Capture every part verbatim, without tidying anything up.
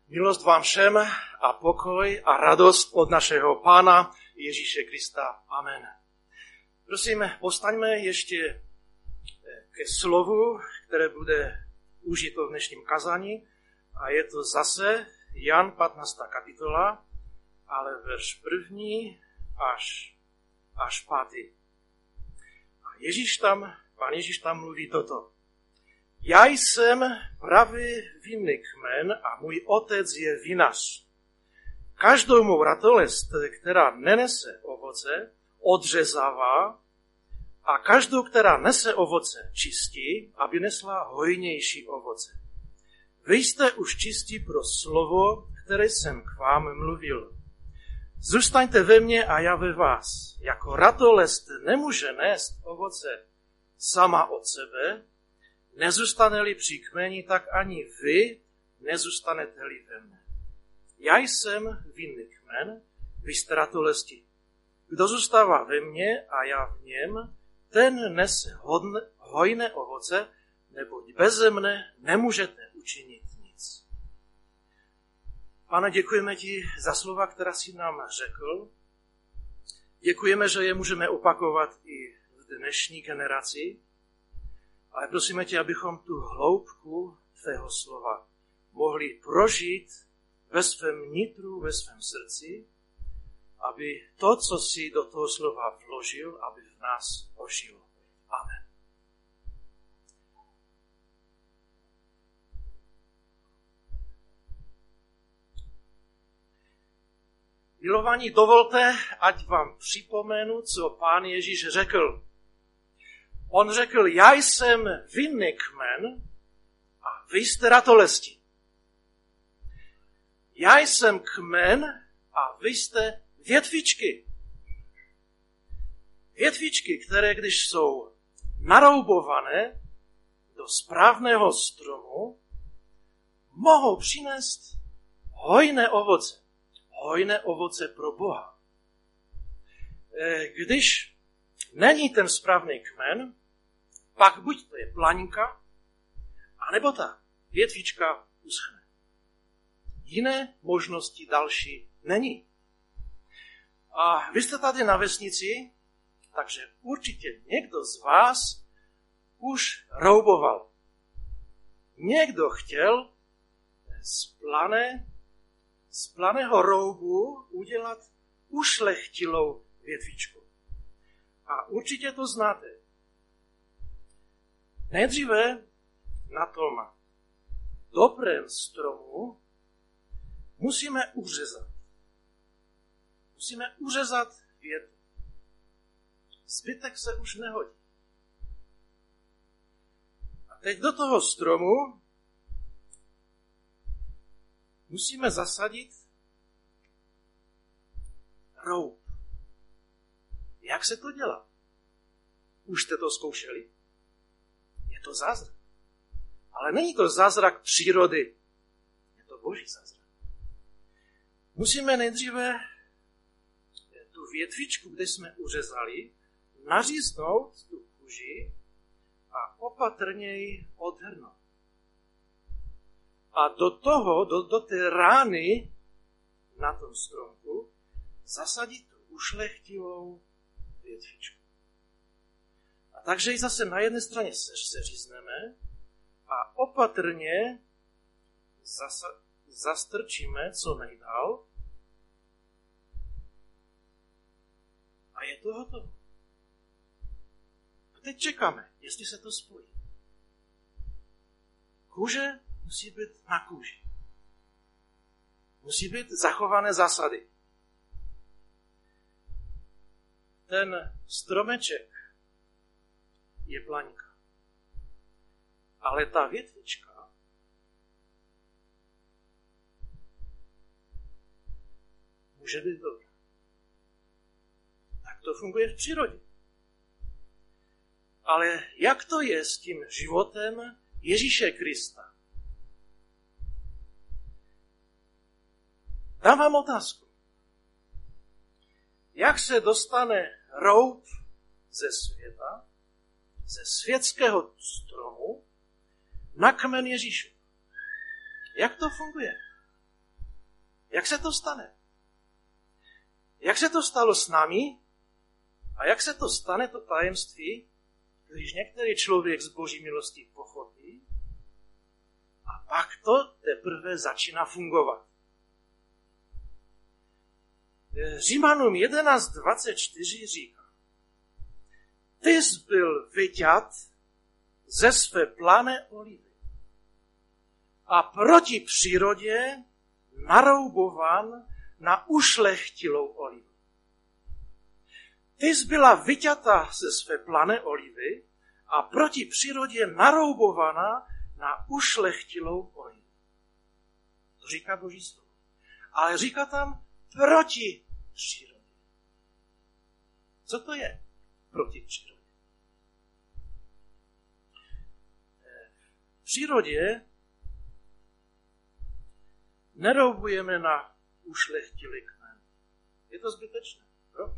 Milost vám všem a pokoj a radost od našeho Pána Ježíše Krista. Amen. Prosím, postaňme ještě ke slovu, které bude užito v dnešním kazání. A je to zase Jan patnáctá kapitola, ale verš první až, až pátý. A Ježíš tam, Pán Ježíš tam mluví toto. Já jsem pravý vinný kmen a můj otec je vinař. Každou mou ratolest, která nenese ovoce, odřezává a každou, která nese ovoce, čistí, aby nesla hojnější ovoce. Vy jste už čistí pro slovo, které jsem k vám mluvil. Zůstaňte ve mně a já ve vás. Jako ratolest nemůže nést ovoce sama od sebe, nezůstane-li při kmeni, tak ani vy nezůstanete-li ve mně. Já jsem vinný kmen, vy jste ratolesti. Kdo zůstává ve mně a já v něm, ten nese hodne, hojné ovoce, neboť beze mne nemůžete učinit nic. Pane, děkujeme ti za slova, která jsi nám řekl. Děkujeme, že je můžeme opakovat i v dnešní generaci. Ale prosíme tě, abychom tu hloubku tvého slova mohli prožít ve svém nitru, ve svém srdci, aby to, co jsi do toho slova vložil, aby v nás ožilo. Amen. Milovaní, dovolte, ať vám připomenu, co Pán Ježíš řekl. On řekl, já jsem vinný kmen a vy jste ratolesti. Já jsem kmen a vy jste větvičky. Větvičky, které když jsou naroubované do správného stromu, mohou přinést hojné ovoce. Hojné ovoce pro Boha. Když není ten správný kmen, pak buď to je plaňka, anebo ta větvička uschne. Jiné možnosti další není. A vy jste tady na vesnici, takže určitě někdo z vás už rouboval. Někdo chtěl z, plané, z planého roubu udělat ušlechtilou větvičku. A určitě to znáte. Nejdříve na tom dobrém stromu musíme uřezat. Musíme uřezat větvu. Zbytek se už nehodí. A teď do toho stromu musíme zasadit roub. Jak se to dělá? Už jste to zkoušeli? Je to zázrak. Ale není to zázrak přírody. Je to Boží zázrak. Musíme nejdříve tu větvičku, kde jsme uřezali, naříznout tu kůži a opatrně ji odhrnout. A do toho, do, do té rány na tom stromku zasadit tu ušlechtilou větvičku. A takže ji zase na jedné straně seřízneme a opatrně zasa, zastrčíme co nejdál a je to hotovo. A teď čekáme, jestli se to spojí. Kůže musí být na kůži. Musí být zachované zásady. Ten stromeček je plaňka. Ale ta větvička může být dobrá. Tak to funguje v přírodě. Ale jak to je s tím životem Ježíše Krista? Dám vám otázku. Jak se dostane roub ze světa, ze světského stromu, na kmen Ježíšu? Jak to funguje? Jak se to stane? Jak se to stalo s námi a jak se to stane, to tajemství, když některý člověk z Boží milosti pochopí a pak to teprve začíná fungovat. Římanům jedenáct dvacet čtyři říká: Ty jsi byl vyťat ze své plané olivy a proti přírodě naroubovan na ušlechtilou olivu. Ty jsi byla vyťata ze své plané olivy a proti přírodě naroubovaná na ušlechtilou olivu. To říká Boží slovo. Ale říká tam proti přírodě. Co to je proti přírodě? V přírodě neroubujeme na ušlechtilý kmen. Je to zbytečné. Proč?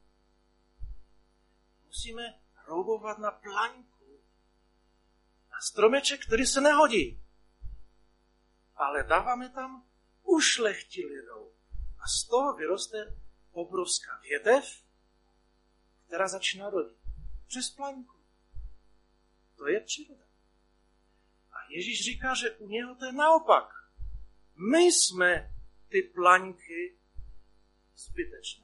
Musíme roubovat na plaňku, na stromeček, který se nehodí. Ale dáváme tam ušlechtilý roub. A z toho vyroste obrovská větev, která začíná rodit. Přes plaňku. To je příroda. A Ježíš říká, že u něho to je naopak. My jsme ty plaňky zbytečné.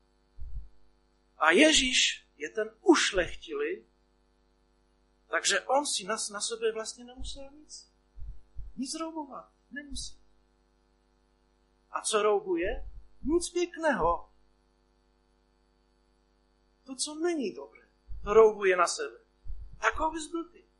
A Ježíš je ten ušlechtilý, takže on si na, na sebe vlastně nemusel nic. Nic roubovat. Nemusí. A co roubuje? Nic pěkného. To, co není dobré, to roubuje na sebe. Takový bys byl ty.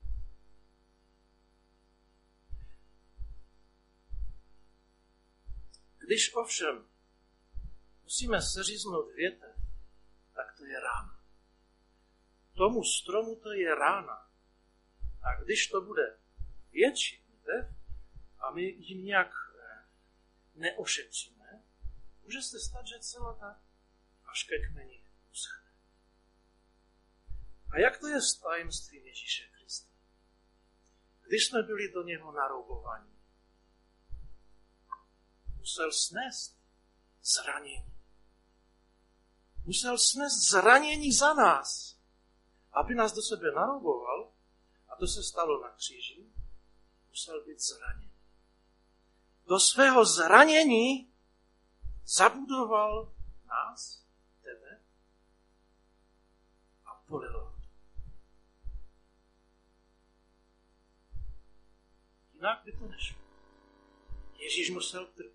Když ovšem musíme seříznout větev, tak to je rána. Tomu stromu to je rána. A když to bude větší větev a my ji nějak neošetříme, může se stát, že celá ta až ke kmeni uschne. A jak to je s tajemstvím Ježíše Krista? Když jsme byli do něho naroubovaní, musel snést zranění. Musel snést zranění za nás, aby nás do sebe narouboval, a to se stalo na kříži, musel být zraněn. Do svého zranění zabudoval nás, tebe, a bolelo ho to. Jinak by to nešlo. Ježíš musel trpět.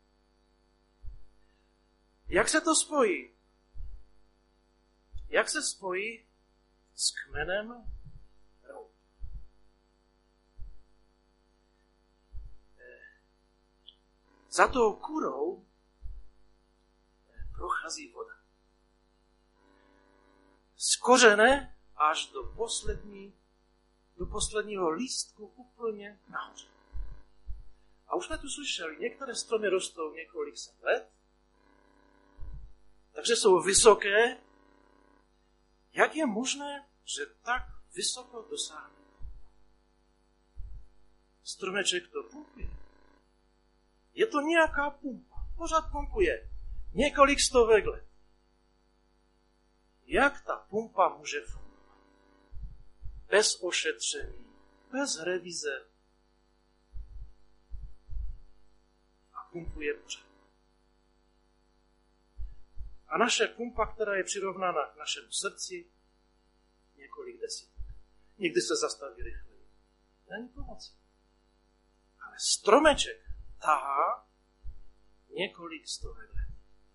Jak se to spojí? Jak se spojí s kmenem roub? Za tou kůrou prochází voda. Z kořene až do, poslední, do posledního lístku úplně nahoře. A už jsme tu slyšeli, některé stromy rostou několik set let, takže jsou vysoké. Jak je možné, že tak vysoko dosáhne? Stromeček to pumpuje. Je to nějaká pumpa. Pořád pumpuje. Několik stovek let. Jak ta pumpa může fungovat? Bez ošetření, bez revize. A pumpuje pořád. A naše pumpa, která je přirovnána k našemu srdci, několik desítek. Někdy se zastaví rychleji. Není pomoci. Ale stromeček tahá několik stovek let.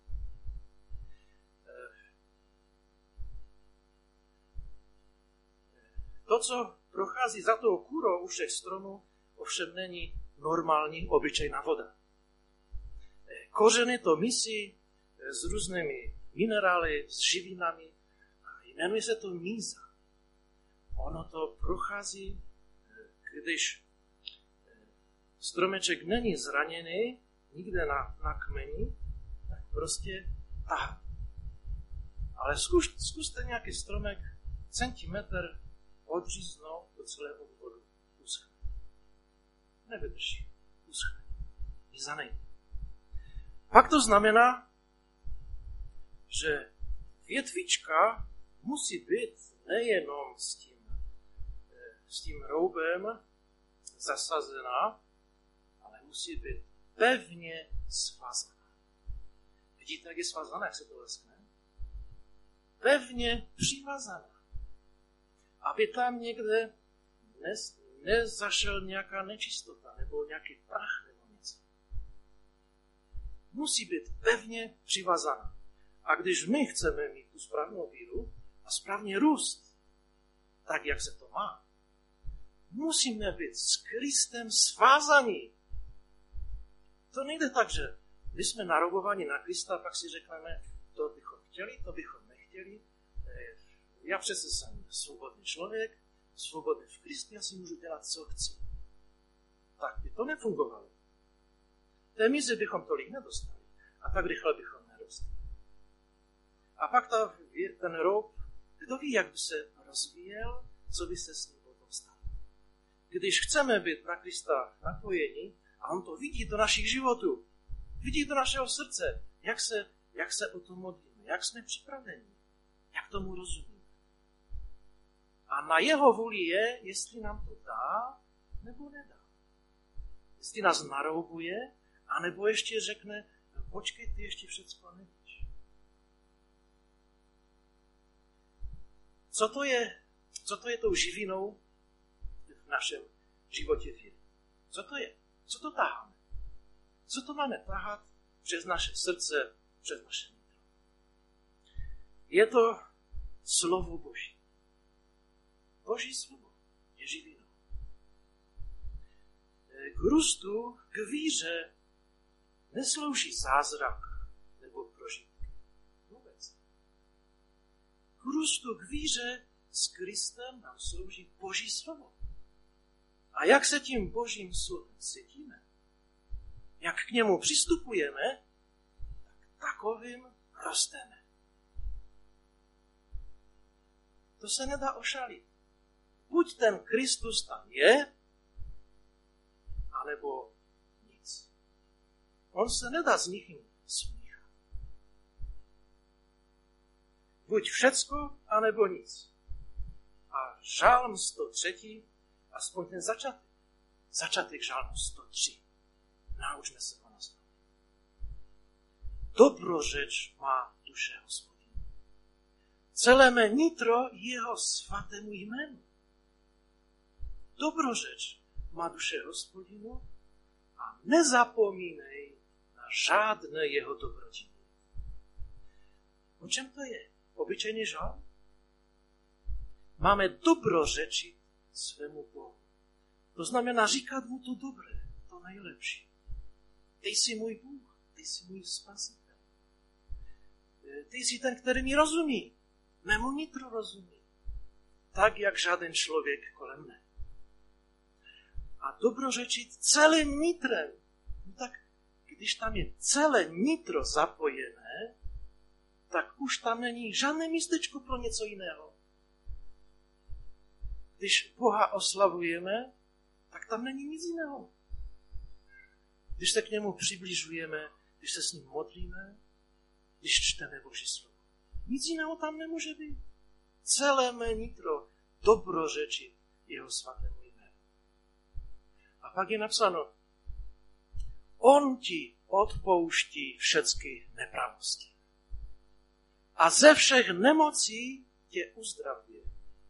To, co prochází za tou kůrou u všech stromů, ovšem není normální, obyčejná voda. Kořeny to misí s různými minerály, s živinami. Jmenuje se to míza. Ono to prochází, když stromeček není zraněný, nikde na, na kmeni, tak prostě tahá. Ale zkus, zkuste nějaký stromek centimetr odříznout do celého vodu. Uschne. Nevydrží. Uschne. Míza nejde. Pak to znamená, že větvička musí být nejenom s tím, s tím roubem zasazená, ale musí být pevně svázaná. Vidíte, jak je svázaná, jak se to leskne? Pevně přivázaná. Aby tam někde nes, nezašel nějaká nečistota, nebo nějaký prach, nebo něco. Musí být pevně přivázaná. A když my chceme mít tu správnou víru a správně růst, tak, jak se to má, musíme být s Kristem svázaní. To nejde tak, že my jsme narobováni na Krista a pak si řekneme, to bychom chtěli, to bychom nechtěli. Já přece jsem svobodný člověk, svobodný v Kristu, já si můžu dělat, co chci. Tak by to nefungovalo. Té mize bychom tolik nedostali a tak rychle bychom nerostli. A pak ta, ten roub, kdo ví, jak by se rozvíjel, co by se s ním potom stalo. Když chceme být na Krista napojeni a on to vidí do našich životů, vidí do našeho srdce, jak se, jak se o tom modlíme, jak jsme připraveni, jak tomu rozumíme. A na jeho vůli je, jestli nám to dá, nebo nedá. Jestli nás naroubuje, anebo ještě řekne, no, počkej, ty ještě všecko nevíš. Co to je, co to je tou živinou v našem životě víry? Co to je? Co to taháme? Co to máme tahat přes naše srdce, přes naše nitro? Je to slovo Boží. Boží slovo je živinou. K růstu, k víře neslouží zázrak nebo prožitky. Vůbec. K růstu, k víře s Kristem nám slouží Boží slovo. A jak se tím Božím slovem cítíme, jak k němu přistupujeme, tak takovým rosteme. To se nedá ošalit. Buď ten Kristus tam je, anebo nic. On se nedá s nikým smíchat. Buď všecko, anebo nic. A žálm sto tři, aspoň ten začátek. Začátek žálmu sto tři. Naučme se ho nastavit. Dobrořeč má duše Hospodina. Celé mé nitro jeho svatému jménu. Dobrořeč má duše Hospodinu a nezapomínej na žádné jeho dobročiny. O čem to je? Obyčejný žál? Máme dobrořečit svému Bohu. To znamená říkat mu to dobré, to nejlepší. Ty jsi můj Bůh, ty jsi můj spasitel. Ty jsi ten, který mi rozumí. Mému nitru rozumí. Tak, jak žádný člověk kolem mne. A dobrořečit celým nitrem. No tak, když tam je celé nitro zapojené, tak už tam není žádné místečko pro něco jiného. Když Boha oslavujeme, tak tam není nic jiného. Když se k němu přibližujeme, když se s ním modlíme, když čteme Boží slovo. Nic jiného tam nemůže být. Celé mé nitro dobrořečit jeho svatému jménu. A pak je napsáno, on ti odpouští všechny nepravosti. A ze všech nemocí tě uzdravuje.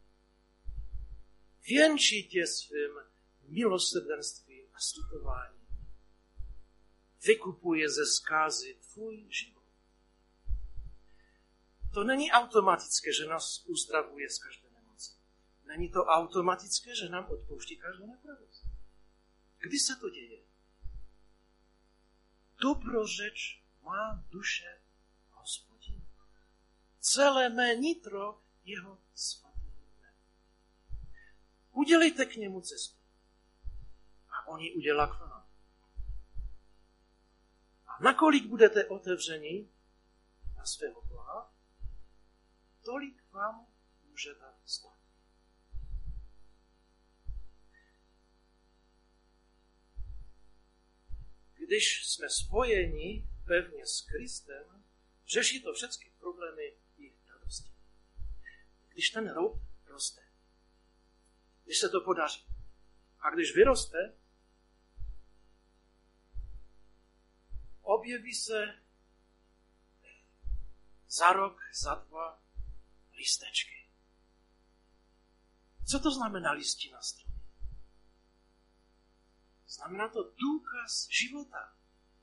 Věnčí tě svým milosrdenstvím a slutováním. Vykupuje ze zkázy tvůj život. To není automatické, že nás uzdravuje z každé nemoci. Není to automatické, že nám odpouští každou nepravost. Kdy se to děje? Dobrořeč má duše Hospodin. Celé mé nitro jeho svaté jméno. Udělejte k němu cestu. A on ji udělá k vám. A nakolik budete otevřeni na svého Boha, tolik vám může dát stát. Když jsme spojeni pevně s Kristem, řeší to všechny problémy i radosti. Když ten roub roste, když se to podaří, a když vyroste, objeví se za rok, za dva listečky. Co to znamená listí na stromě? Znamená to důkaz života.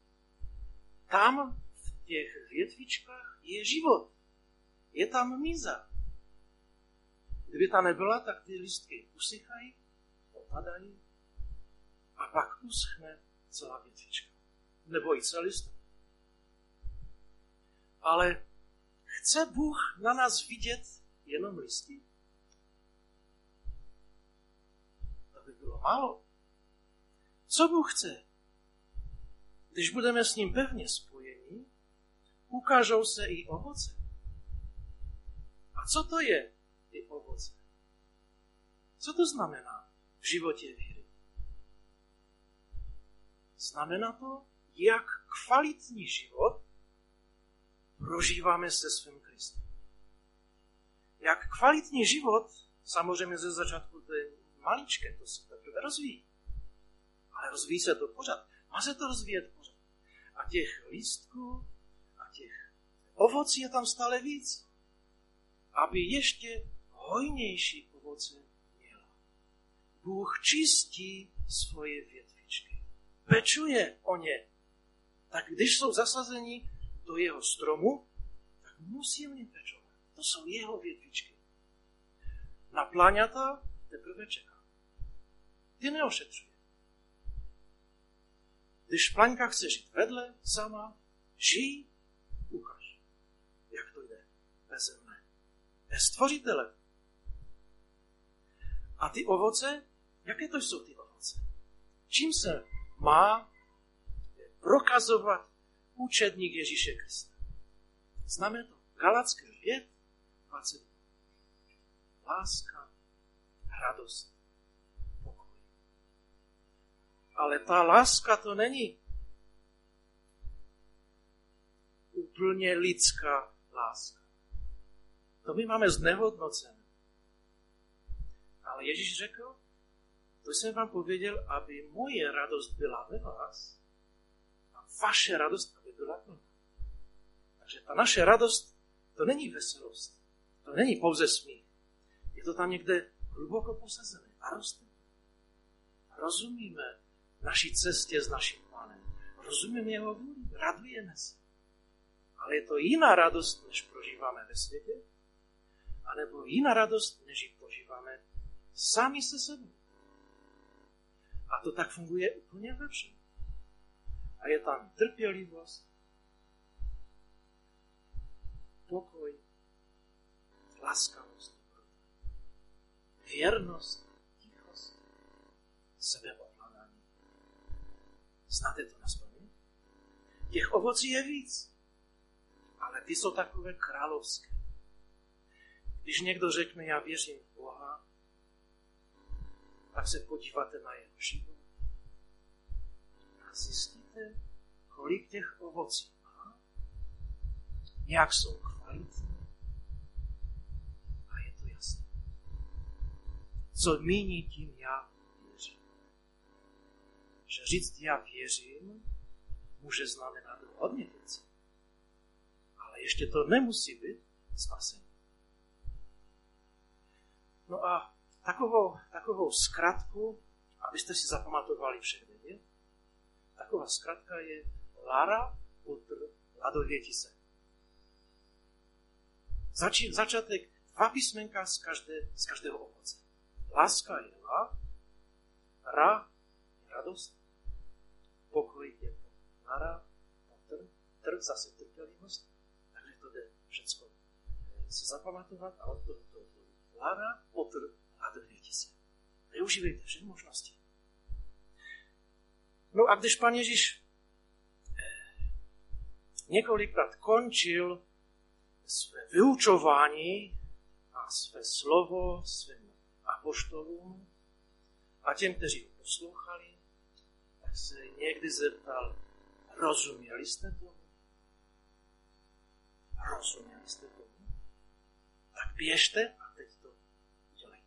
Tam v těch větvičkách je život. Je tam míza. Kdyby ta nebyla, tak ty listky usychají, opadají a pak uschne celá větvička. Nebo i celý list. Ale chce Bůh na nás vidět jenom listy? To by bylo málo. Co Bůh chce? Když budeme s ním pevně spojeni, ukážou se i ovoce. A co to je ty ovoce? Co to znamená v životě víry? Znamená to, jak kvalitní život prožíváme se svým Kristem. Jak kvalitní život, samozřejmě ze začátku to je maličké, to se teprve rozvíjí. Ale rozvíjí se to pořád. Má se to rozvíjet pořád. A těch lístků a těch ovocí je tam stále víc. Aby ještě hojnější ovoce měla. Bůh čistí svoje větvičky. Pečuje o ně. Tak když jsou zasazeni do jeho stromu, tak musí o ně pečovat. To jsou jeho větvičky. Na pláňata teprve čeká. Ty neošetřuje. Když plaňka chce žít vedle, sama, žij, ukaž, jak to jde. Beze mne. Bez stvořitele. A ty ovoce, jaké to jsou ty ovoce? Čím se má prokazovat učedník Ježíše Krista? Známe to. Galatské pět, dvacet. Láska, radost, pokoj. Ale ta láska to není úplně lidská láska. To my máme znehodnocené. Ale Ježíš řekl, to jsem vám pověděl, aby moje radost byla ve vás a vaše radost, aby byla plná. Takže ta naše radost, to není veselost. To není pouze smích. Je to tam někde hluboko posazené a roste. Rozumíme naší cestě s naším Pánem. Rozumíme jeho vůli, radujeme se. Ale je to jiná radost, než prožíváme ve světě, anebo jiná radost, než ji prožíváme sami se sebou. A to tak funguje úplně ve všem. A je tam trpělivost, pokoj, laskavost, věrnost, tichost, sebeovládání. Znáte to na spaměť? Těch ovocí je víc, ale ty jsou takové královské. Když někdo řekne, já věřím v Boha, tak se podíváte na jeho život a zjistíte, kolik těch ovocí má, jak jsou kvalitní a je to jasné. Co míní tím já věřím? Že říct já věřím může znamenat hodně věcí, ale ještě to nemusí být spasení. No a takovou, takovou zkratku, abyste si zapamatovali všechny, je? Taková zkratka je Lara Putr Ladovětice. Zači, začátek dva písmenka z, každé, z každého ovoce. Láska je la, ra je radost, pokoj je Lara, Putr, trh zase trpělivost, takže to jde všecko si zapamatovat a od toho to, to Lara Putr Ladovětice. Využívejte všechny možnosti. No a když Pán Ježíš několikrát končil své vyučování a své slovo svým apoštolům a těm, kteří ho poslouchali, tak se někdy zeptal, rozuměli jste tomu? Rozuměli jste tomu? Tak běžte a teď to udělejte.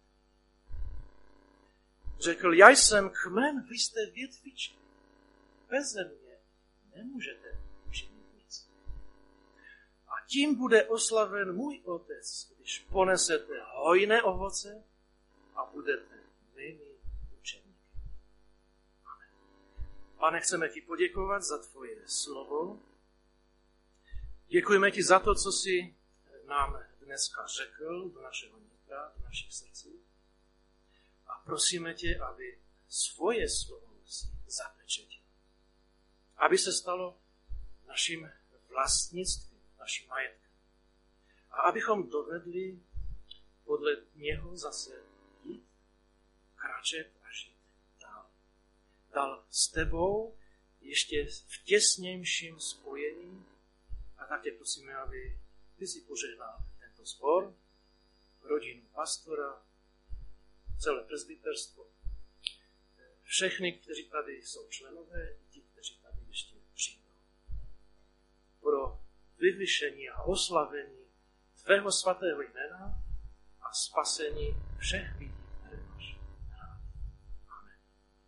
Řekl, já jsem kmen, vy jste větvičky. Beze mě nemůžete učinit nic. A tím bude oslaven můj otec, když ponesete hojné ovoce a budete mými učeníky. Amen. Pane, chceme ti poděkovat za tvoje slovo. Děkujeme ti za to, co jsi nám dneska řekl do našeho nitra, do našich srdcí. A prosíme tě, aby svoje slovo si zapečetil. Aby se stalo naším vlastnictvím, naším majetkem. A abychom dovedli podle něho zase jít, kráčet a žít dál. Dál s tebou ještě v těsnějším spojení. A tak tě prosíme, aby ty si požehnal tento sbor, rodinu pastora, celé presbyterstvo, všechny, kteří tady jsou členové, i ti, kteří tady ještě přijdou. Pro vyvyšení a oslavení tvého svatého jména a spasení všech lidí